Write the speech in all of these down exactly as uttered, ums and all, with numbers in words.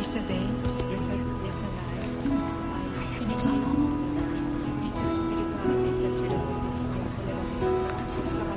Yesterday, yesterday, yesterday I finished Ritiro spirituale che esercito volevo che ci stava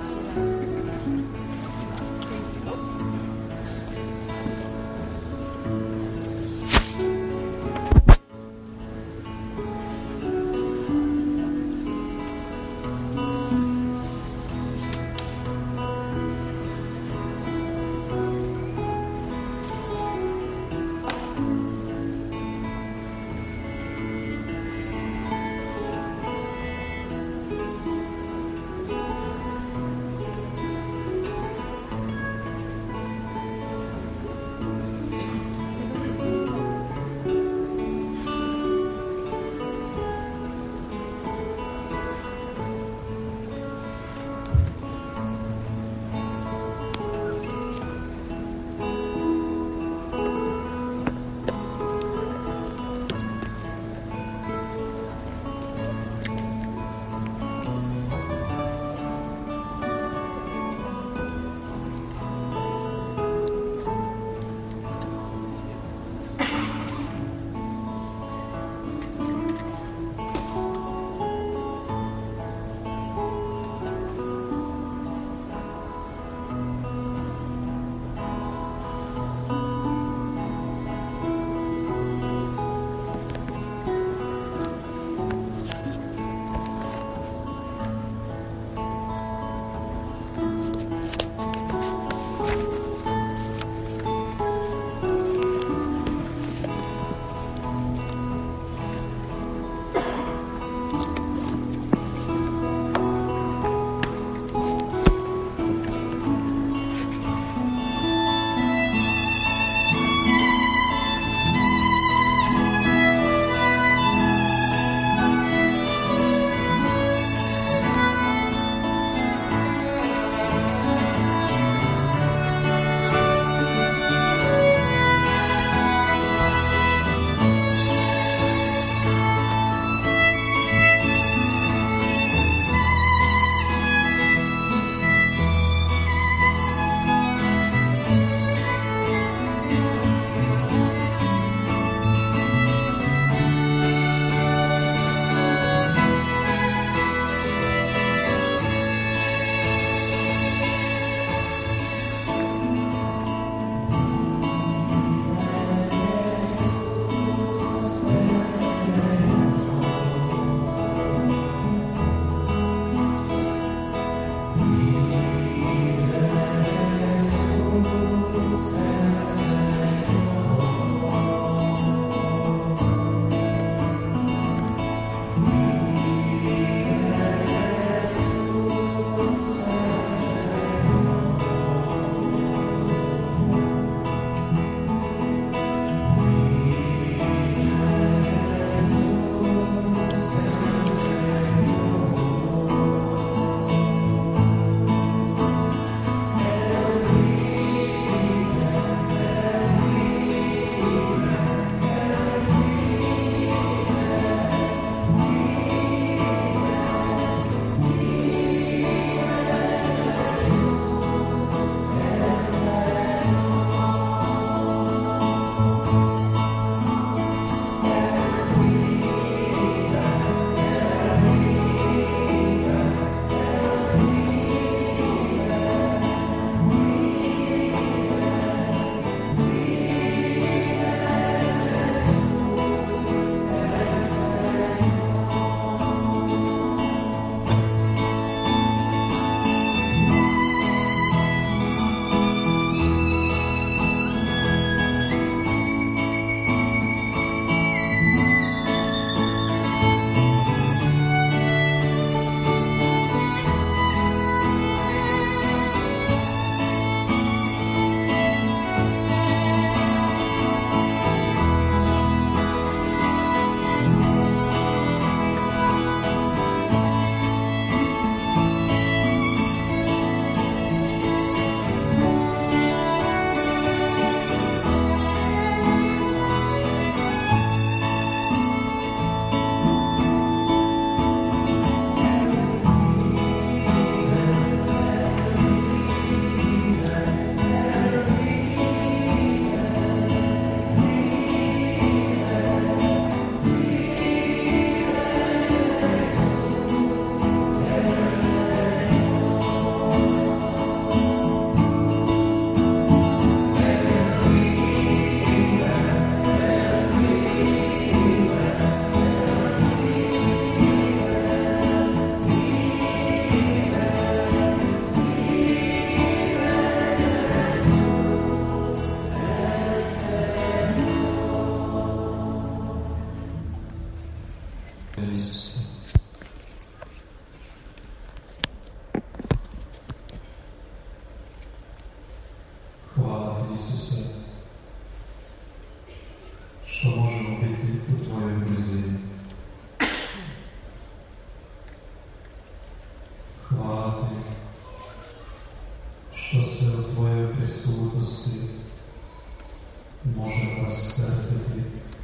može rasvetiti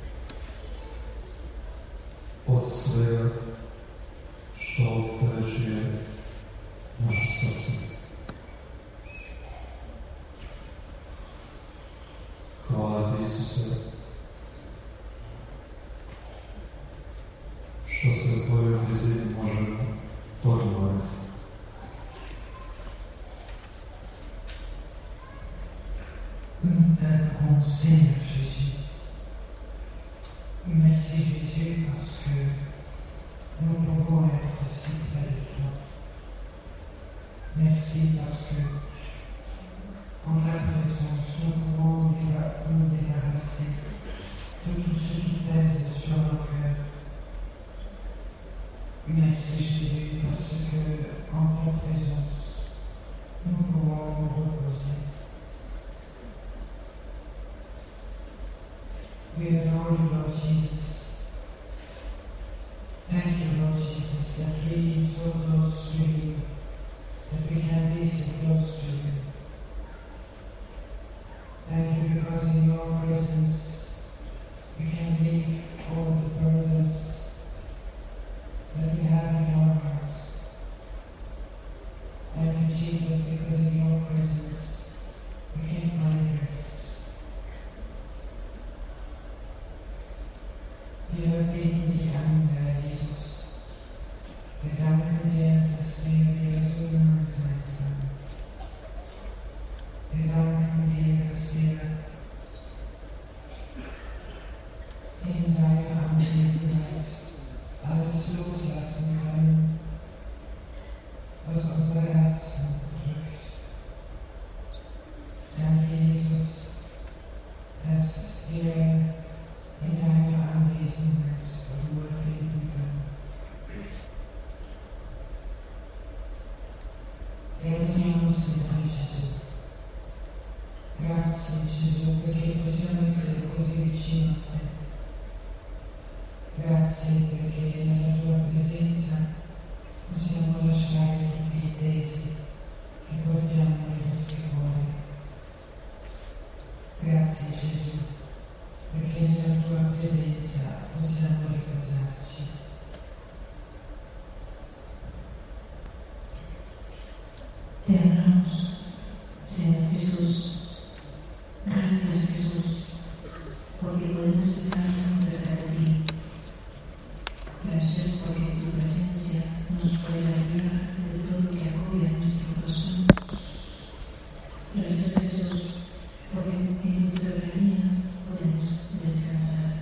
od svega što opterećuje naše srce. Hvala ti, Isuse, što se u tvojoj blizini možemo odmoriti. Nous t'adorons, Seigneur Jésus. Merci Jésus parce que nous pouvons être si près de toi. Merci parce que en ta présence, nous pouvons nous débarrasser de tout ce qui pèse sur nos cœurs. Merci Jésus parce que en ta présence, nous pouvons nous reposer. We adore you, Lord Jesus. Thank you, Lord Jesus, that we are so close to you, that we can be so close to you. Thank you because in your presence we can leave all the burdens that we have in our hearts. Thank you, Jesus, because in your presence we can find rest. Wir beten dich an, Herr Jesus. Wir danken dir, dass wir dir so nahe sein können. Wir danken dir, dass wir in deiner Anwesenheit alles loslassen können, was unser Herzen drückt. Danke, Jesus, dass wir in deiner Anwesenheit Ruhe finden können. Preghiamo, Signore Gesù. Grazie Gesù perché possiamo essere così vicino a te. Grazie perché nella tua presenza possiamo lasciare tutti i pesi che portiamo nei nostri cuori. Grazie Gesù perché nella tua presenza possiamo riposarci. Te adoramos, Señor Jesús. Gracias, Jesús, porque podemos estar cerca de ti. Gracias porque tu presencia nos puede ayudar de todo lo que agobia nuestro corazón. Gracias, Jesús, porque en tu cercanía podemos descansar.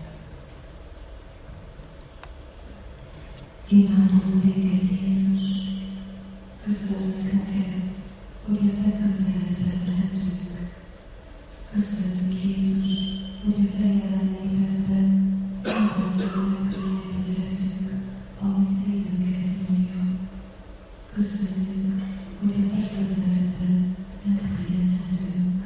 İnanın beklediğiniz kızların kalbi o yata kızlarla tanıdık. Kızların Jesus o yata yalanlarla anlamlarla kıyafetlerdik. Anlısıyla gelmiyor. Kızların o yata kızlarla tanıdık.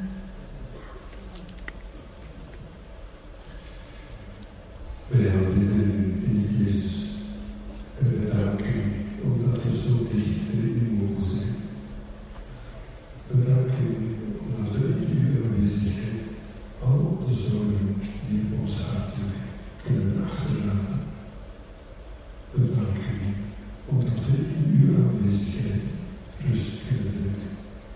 Behandelen in Jezus. We danken u omdat u zo dicht bij u mogen zijn. We danken u omdat we in uw aanwezigheid al de zorgen die in ons hart liggen kunnen achterlaten. We danken u omdat we in uw aanwezigheid rust kunnen vinden.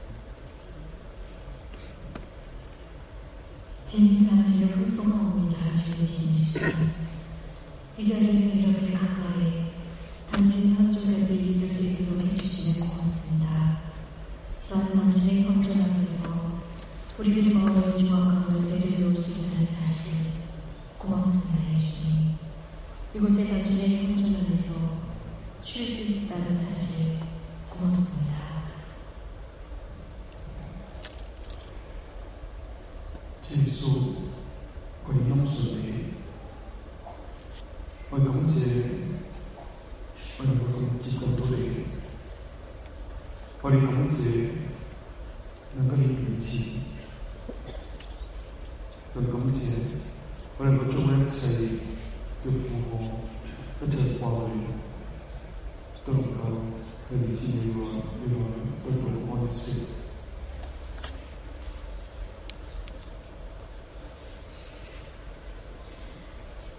今天大家歌颂我们大觉的心事，이 자리에서 이렇게 가까이 당신 현존 옆에 있을 수 있도록 해주시면 고맙습니다. 또한 당신의 현존 앞에서 우리들이 마음의 중앙함을 내려놓을 수 있다는 사실 고맙습니다, 예수님. 이곳에 당신의 현존 안에서 쉴 수 있다는 사실 고맙습니다. Jesus, 我哋用水，我哋感謝，我哋會接近到你，我哋感謝能夠你面前，我哋感謝我哋個中一切嘅負荷，一切掛慮，都能夠喺面前你話你話得到安息。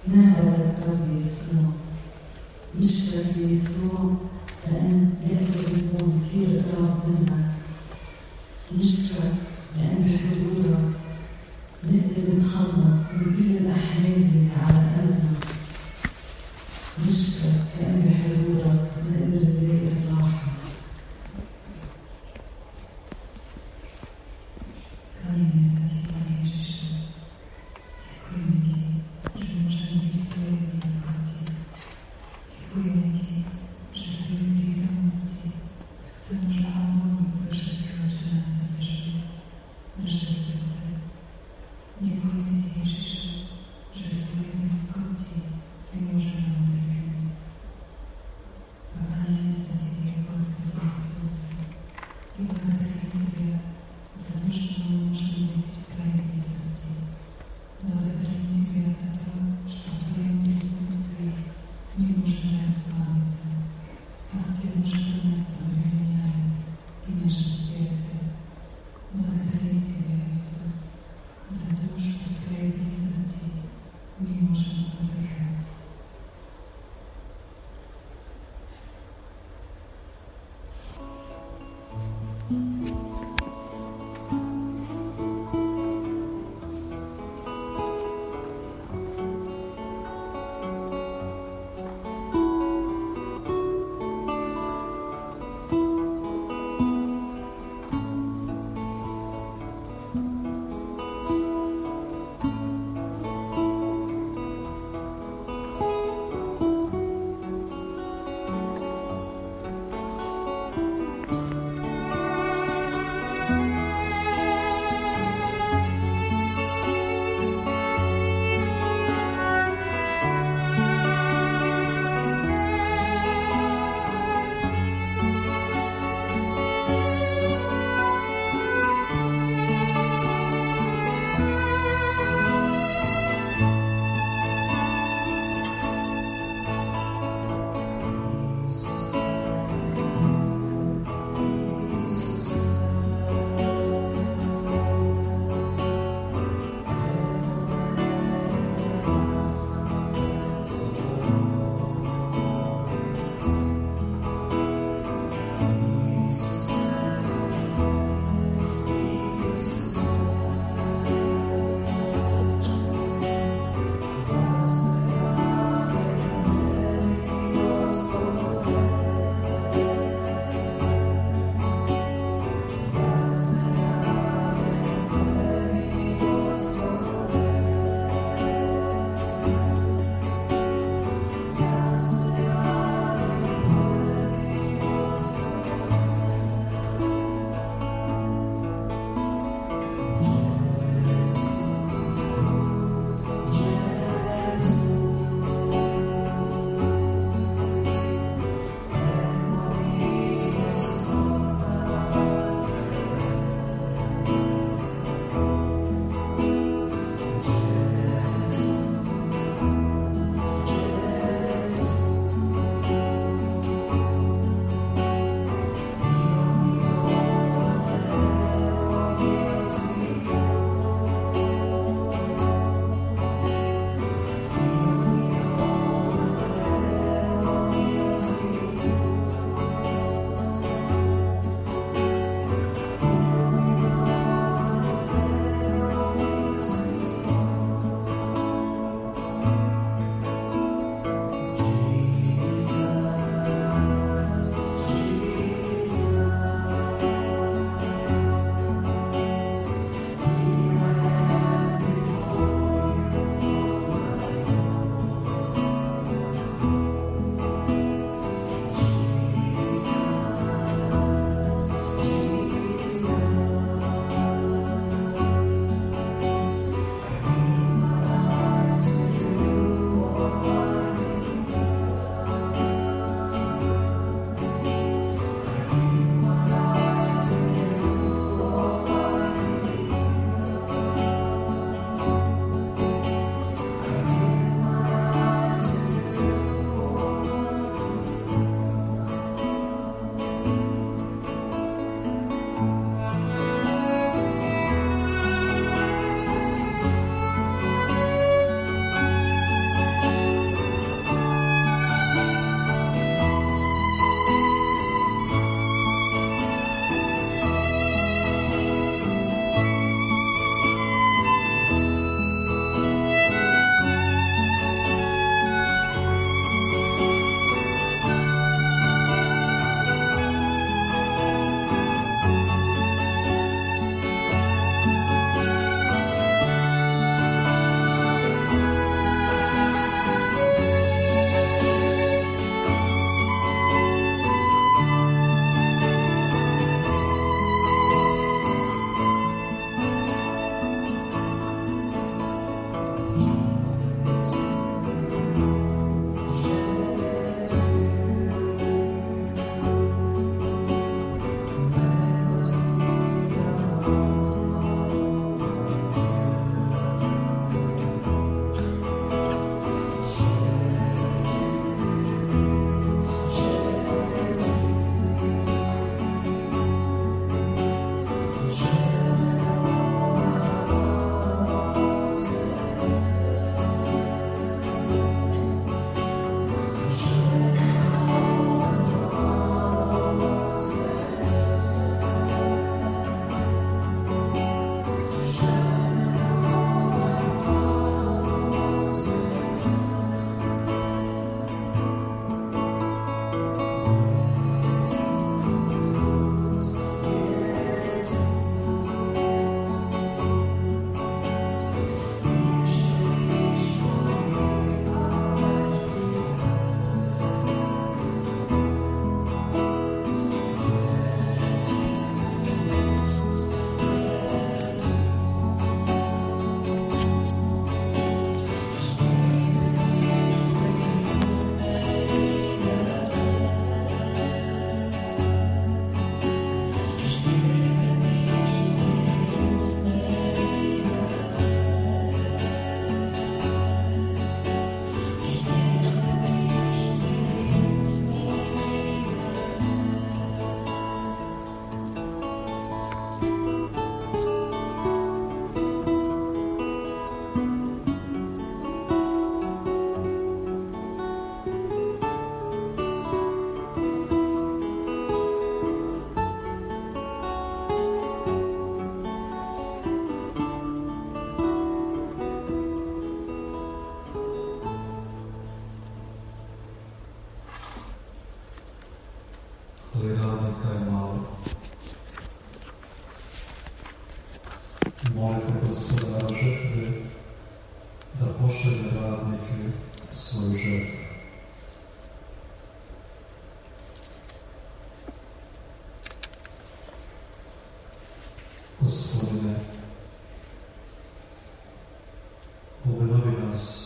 نعبدك رب يسوع، نشكرك يا يسوع لأن نقدر نكون كثير قراب منك، نشكرك لأن بحضورك نقدر نتخلص من كل الأحمال اللي على قلبنا، نشكرك لأن بحضورك نقدر نلاقي الراحة. Благодарим Тебя, Иисус, за то, что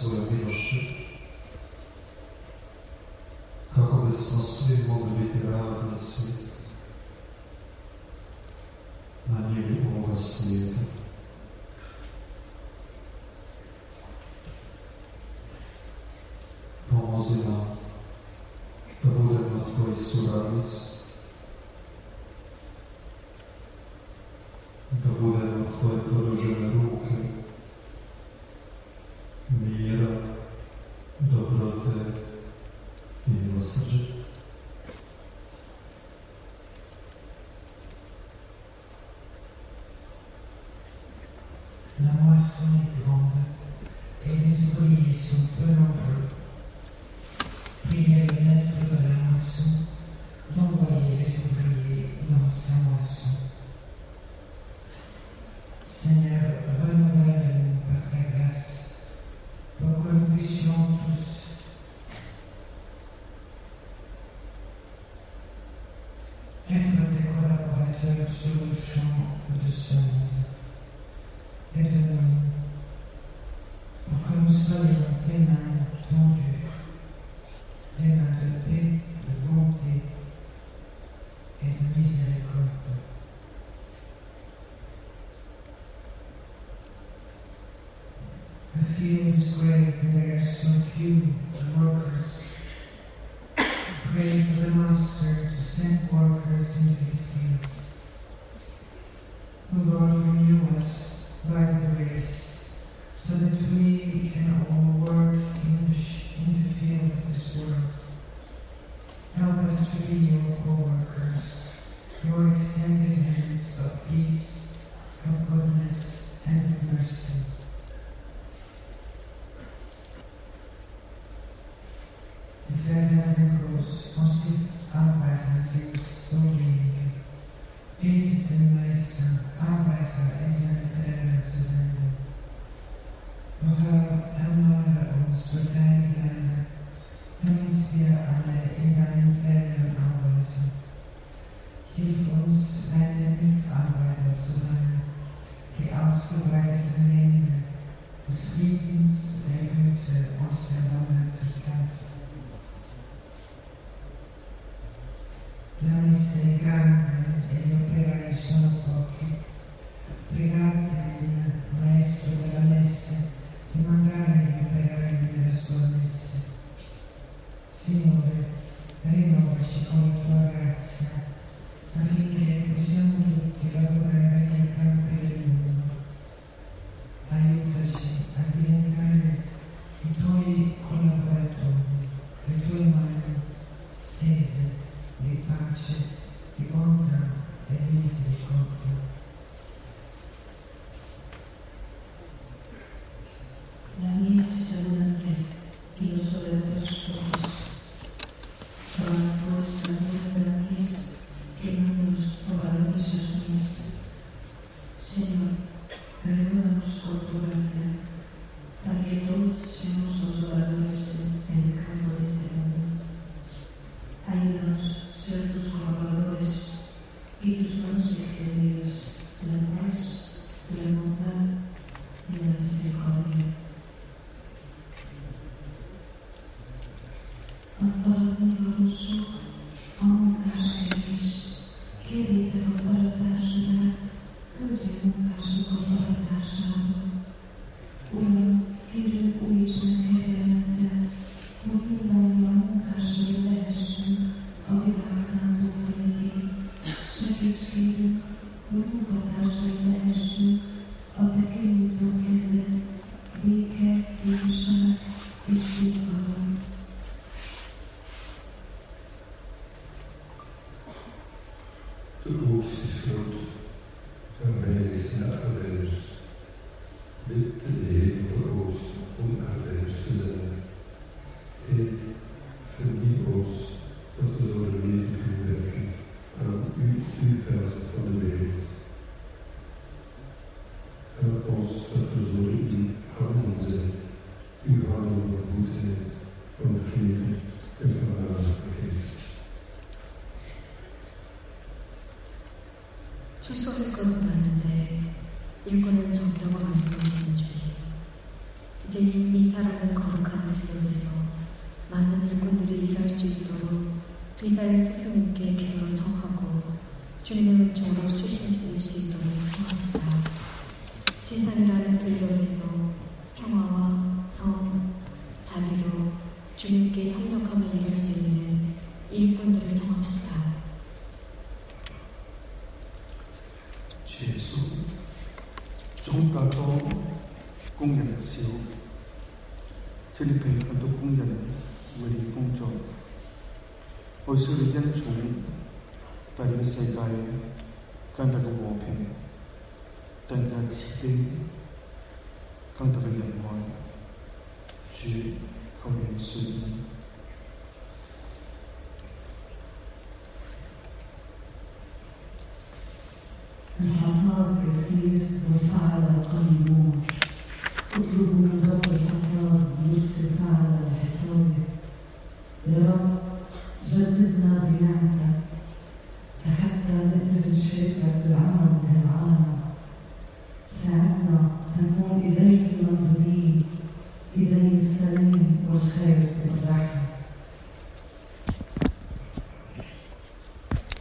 svojom milošću, kako bismo svi mogli biti radnici na njivi ovoga svijeta. Pomozi nam da budemo tvoji suradnici, da budemo tvoje produžene ruke, mira, dobrote i milosrđe. La moisson est grande et les ouvriers sont peu nombreux. Priez le maître de la moisson d'envoyer les ouvriers dans sa moisson. Seigneur, renouvelle-nous par ta grâce pour que nous puissions tous être des collaborateurs sur le champ de ce monde. Aide-nous pour que nous soyons des mains tendues, des mains de paix, de bonté et de miséricorde. The field is great and there are so few workers. Pray for the Master to send workers into his fields. O Lord, renew us by the grace, so that we can all work in the, sh- in the field of this world. Help us to be your co-workers, your extended hands of peace, of goodness, and of mercy. Die Felder sind groß, aus den Arbeitern sind so wenige. Betet den Meister, Arbeiter in seine Felder zu senden. Doch Herr, erneuere uns durch deine Gnade, damit wir alle in deinen Feldern arbeiten. Hilf uns, deine Mitarbeiter zu sein, die ausgebreiteten Hände des Friedens, der Güte und der Barmherzigkeit. La messa è grande e gli operai sono pochi. Pregate il Maestro della Messa di 이제 미사라는 거룩한 들림에서 많은 일꾼들이 일할 수 있도록 미사의 스승님께 기도를 청하고 주님의 은총으로 수신드릴 수 있도록 청합시다. 세상이라는 들림에서 평화와 성, 자비로 주님께 협력하며 일할 수 있는 일꾼들을 청합시다. 주 예수, chúng ta có công nhận siêu trên đi thầy con tôi công nhận người đi phong trào hồi xưa đi dân chúng tại đi xây bài căn đã được bỏ phim tân ra chỉ tinh căn đã được nhận hỏi chứ không nhận sự الحصاد كثير والفعل قليلون اطلبوا من رب الحصاد يرسل فعل الحصاد يا رب جددنا بنعمتك لحتى نقدر نشاركك بالعمل بهالعالم ساعدنا نكون اليك منظورين الي السلام والخير والرحمه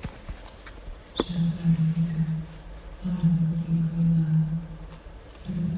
Thank you.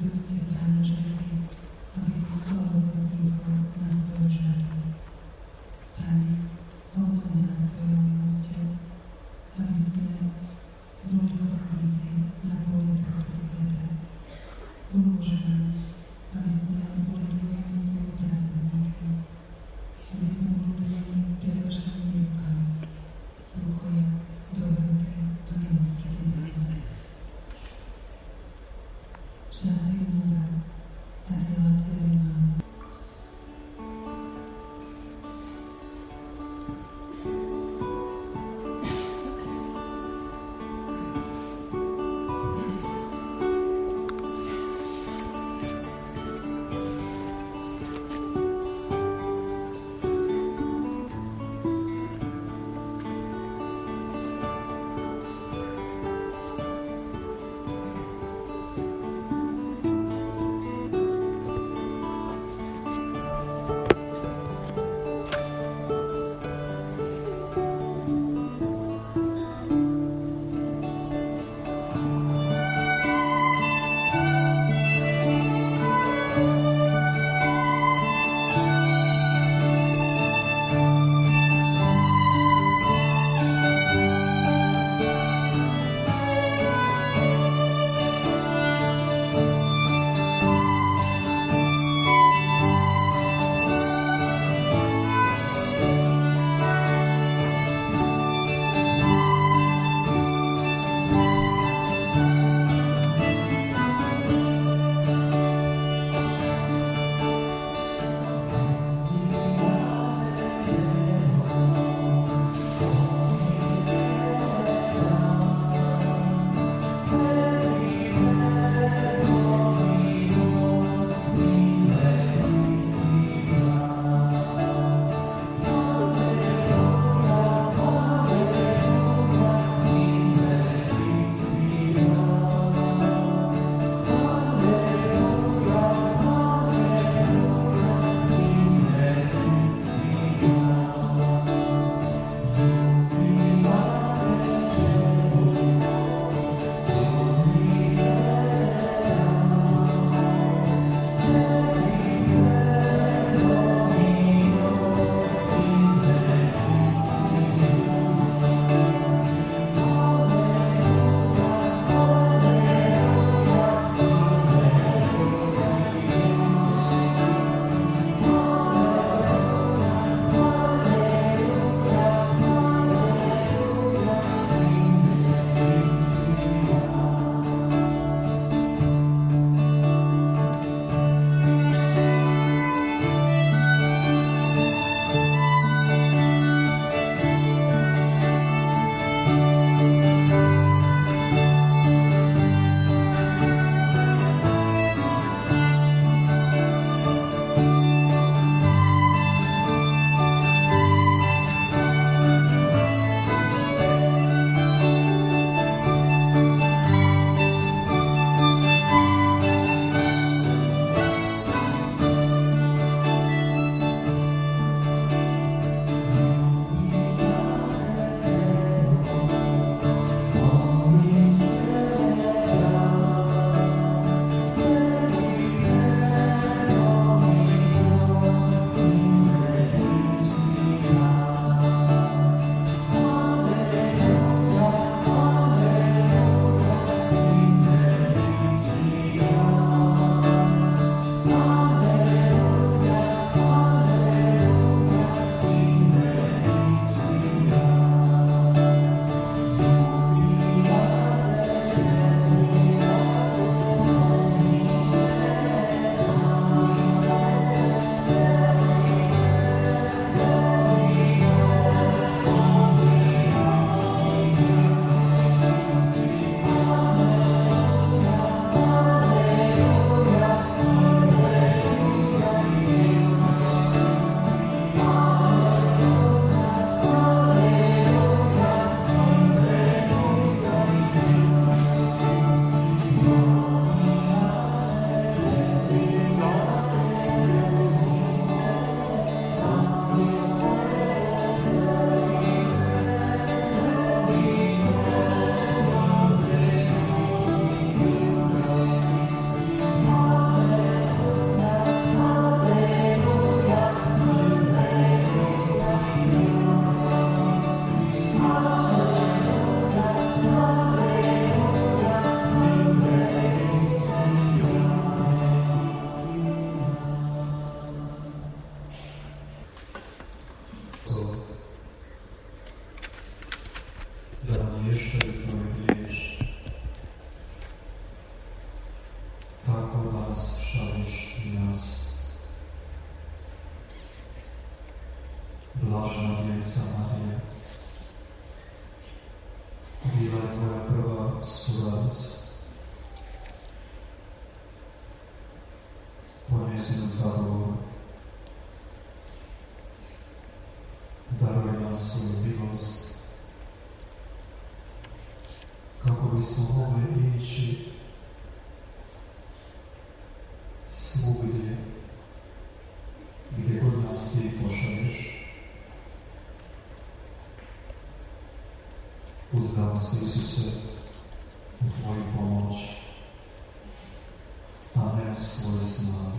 si nás daroval. Daruj nám svoju milosť, kako bismo mogli ići svugdje, gdje god nas ti pošalješ. Uzdam se, Isuse, u Tvoju pomoć, a ne u svoje snage.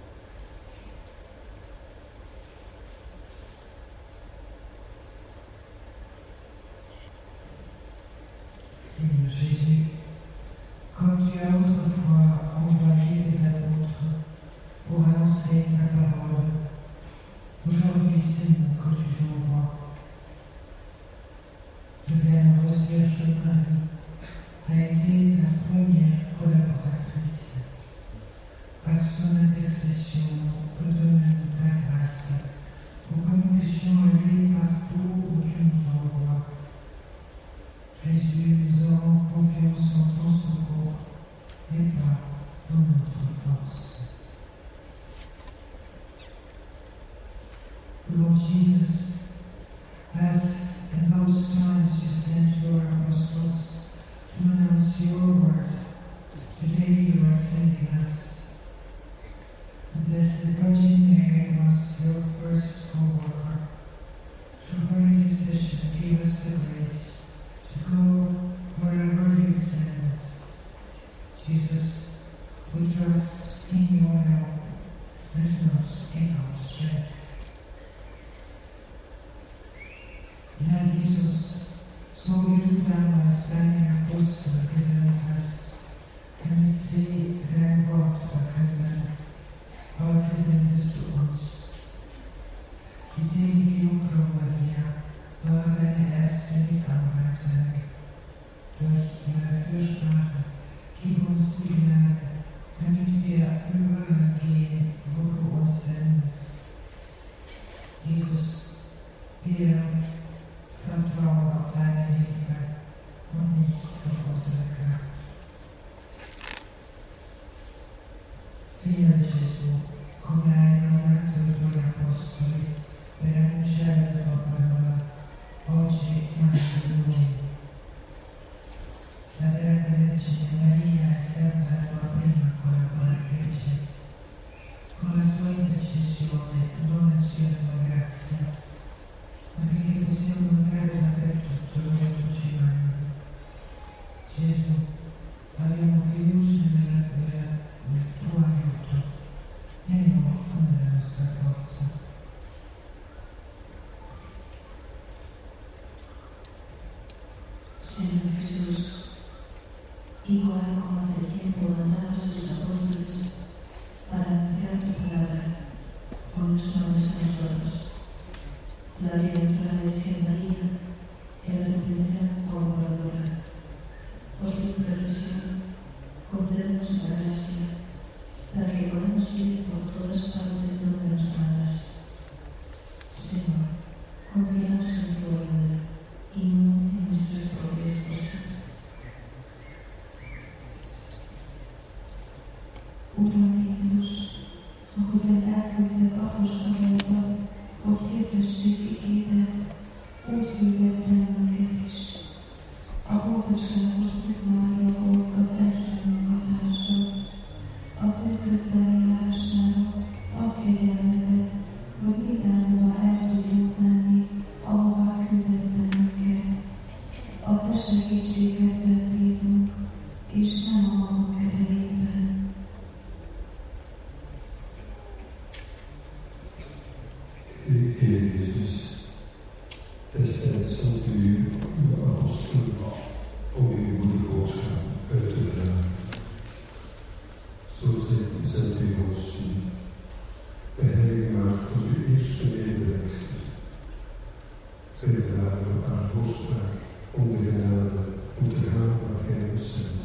Seigneur Jésus, comme tu as autrefois envoyé des apôtres pour annoncer ta parole, aujourd'hui c'est nous que tu t'envoies. De bien recherche Marie a été la première collaboratrice. Par son intercession, redonne-nous ta grâce pour que nous puissions aller partout où tu nous envoies. Jésus, nous avons confiance en ton secours et pas dans notre force. Lord Jesus, as in those times you sent your apostles to announce your word, today you are sending us. The Blessed Virgin Mary was your first co-worker. Through her intercession, give us the grace to go wherever you send us. Jesus, we trust in your help and not in our strength. Herr Jesus, so wie du damals deine Apostel gesandt hast, damit sie dein Wort verkünden, heute sendest du uns. Die selige Jungfrau Maria war deine erste Mitarbeiterin. Durch ihre Fürsprache gib uns die Gnade, damit wir überall gehen, wo du uns sendest. Jesus, wir vertrauen auf deine Hilfe und nicht auf unsere Kraft. Signore Gesù, come hai nominato i tuoi apostoli per annunciare la tua parola, oggi mandi noi. La Beata Vergine Maria è stata la tua prima collaboratrice. Con la sua intercessione donaci la tua grazia, affinché possiamo andare dappertutto dove tu ci mandi. Gesù, abbiamo fiducia nella, nella, nel tuo aiuto e non nella nostra forza. Señor Jesús, igual como hace tiempo mandabas a tus apóstoles para anunciar tu palabra, ponnos nombres a nosotros. La bienaventurada Virgen María era tu primera colaboradora. Por su intercesión, concédenos la gracia para que podamos ir por todas partes donde nos mandas. Señor, confiamos en tu ayuda y no en nuestras propias fuerzas. Umarme Jesús, hoe den eigenlijk de afgeschoten wat heeft de zieke gegeven, hoe u bent en is. Apóstolság Mária volt az első munkatársa, az ő közbenjárására ad kegyelmetet, hogy mindenhova el tudjunk menni, ahová küldesz bennünket. A te segítségedben bízunk, és nem a magunk erejében. Jesus, destijds zond u uw apostelen om uw goede boodschap uit te dragen. Zo zendt u ons nu. De Heilige Maagd als uw eerste medewerkster. Zij vragen op haar voorspraak om de genade om te gaan waar Hij ons zendt.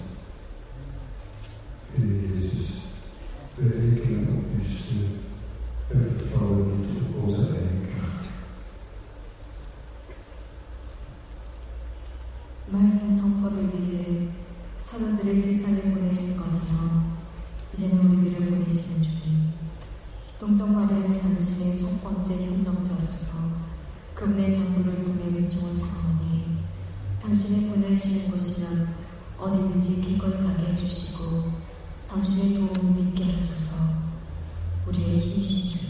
Heer Jezus, wij rekenen op uw steun en vertrouwen niet op onze eigen kracht. Mas 우리의 힘이신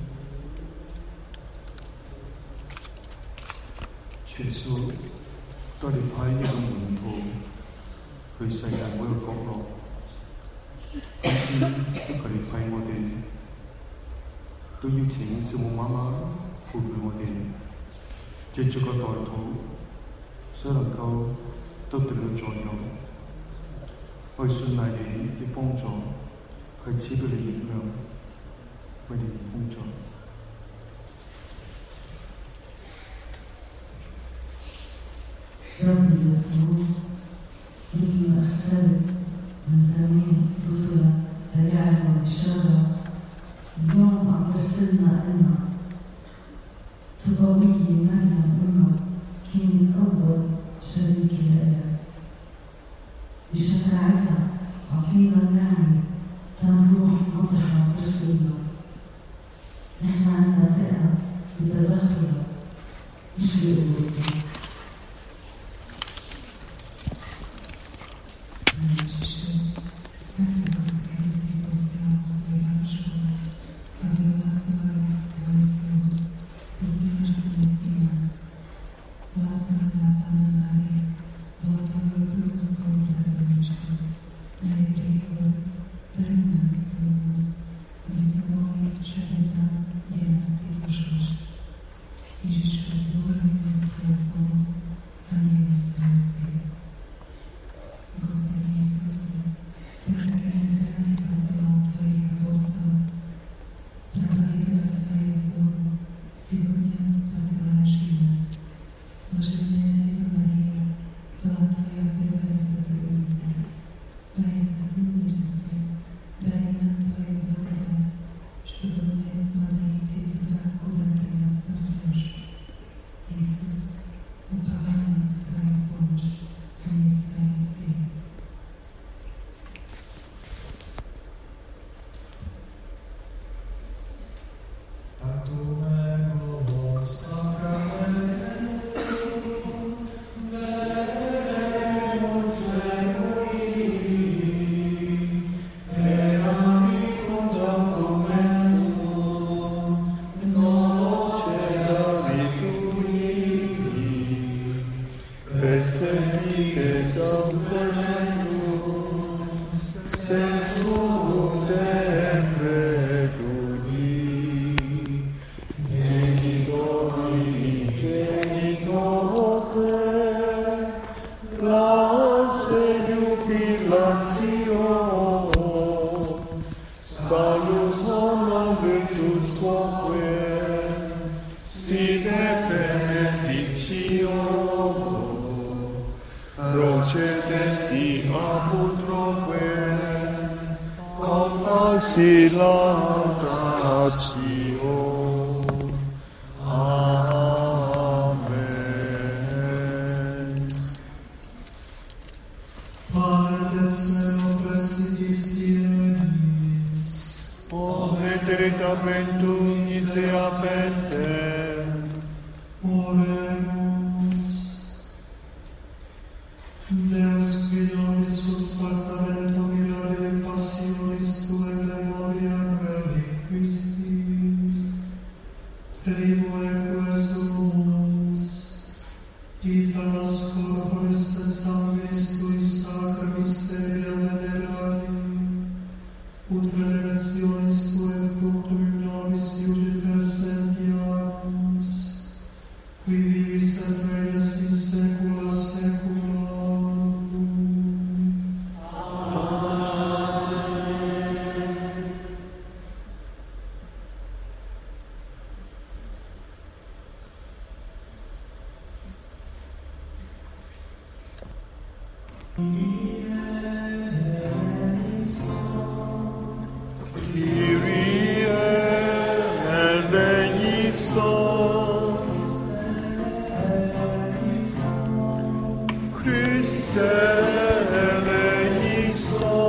교회. 耶穌，當你派呢個門徒去世界每個角落，今天都求你派我哋，都邀請小母媽媽陪伴我哋，藉住個代禱，所能夠得到嘅作用，去信賴你嘅幫助，去賜俾你力量，為你工作。 رب يسوع مثل أرسلت من زمان رسلا تبعنا بشارة اليوم عم ترسلنا إلنا تضوي مريم أمك كانت أول شريكة لها بشفاعتها أعطينا النعمة تنروح مطرح عم ترسلنا نحن عنا ثقة بتدخلها مش بقوتنا.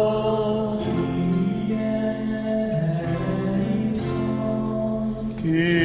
He